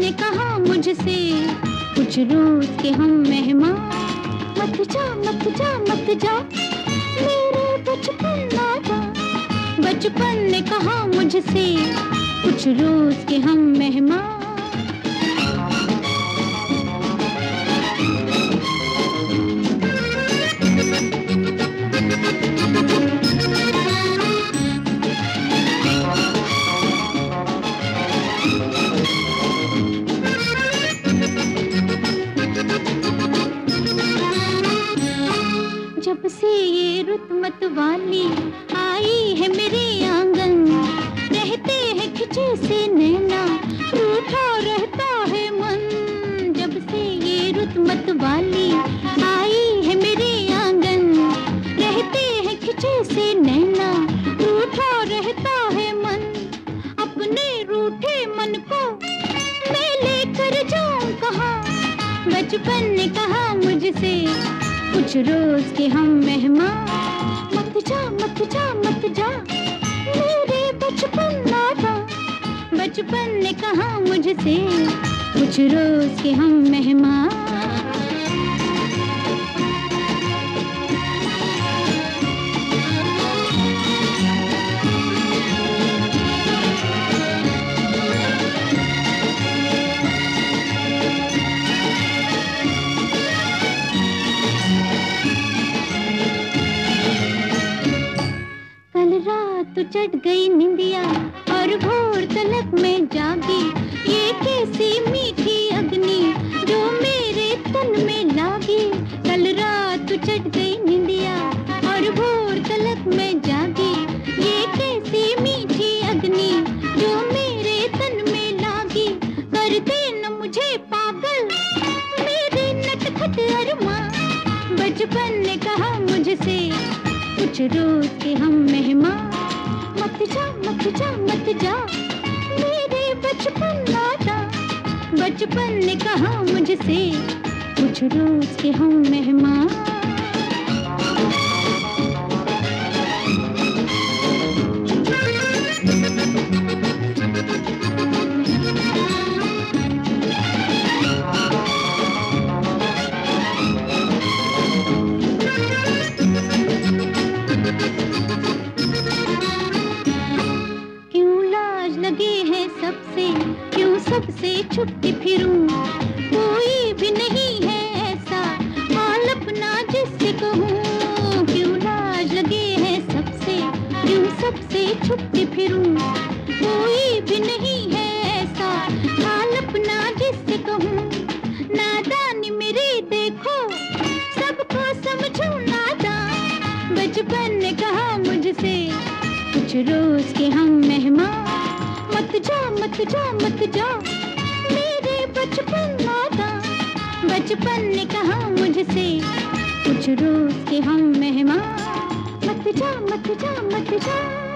ने कहा मुझसे, कुछ रोज के हम मेहमान। मत जा मत जा मत जा मेरे बचपन आजा। बचपन ने कहा मुझसे, कुछ रोज के हम मेहमान। जब से ये रुत मत वाली आई है मेरे आंगन, रहते हैं खिंचे से नैना, रूठा रहता है मन। जब से ये रुत मत वाली आई है मेरे आंगन, रहते हैं खिंचे से नैना, रूठा रहता है मन। अपने रूठे मन को मैं लेकर जाऊं कहाँ? बचपन ने कहा मुझसे, कुछ रोज के हम मेहमान। मत जा मत जा मत जा मेरे बचपन आजा। बचपन ने कहा मुझसे, कुछ रोज के हम मेहमान। तो चढ़ गई निंदिया और भोर तलक में जागी। ये कैसी मीठी अग्नि जो मेरे तन में लागी। कल रात चढ़ गई निंदिया और भोर तलक में जागी। ये कैसी मीठी अग्नि जो मेरे तन में लागी। कर दे न मुझे पागल मेरे नटखट अरमां। बचपन ने कहा मुझसे, कुछ रोज के हम मेहमान। मत जा मत जा मत जा मेरे बचपन आजा। बचपन ने कहा मुझसे, कुछ रोज के हम मेहमान। लगे हैं सबसे, क्यों सबसे छुपती फिरूं? कोई भी नहीं है ऐसा हाल अपना जिससे कहूँ। क्यों लाज लगे हैं सबसे, क्यों सबसे छुपती फिरूं? कोई भी नहीं है ऐसा हाल अपना जिससे कहूँ। नादानी मेरी देखो सबको समझूं नादान। बचपन ने कहा मुझसे, कुछ रोज के हम मेहमान। मत जा मत जा मत जा मेरे बचपन आजा। बचपन ने कहा मुझसे, कुछ रोज के हम मेहमान। मत जा मत जा मत जा।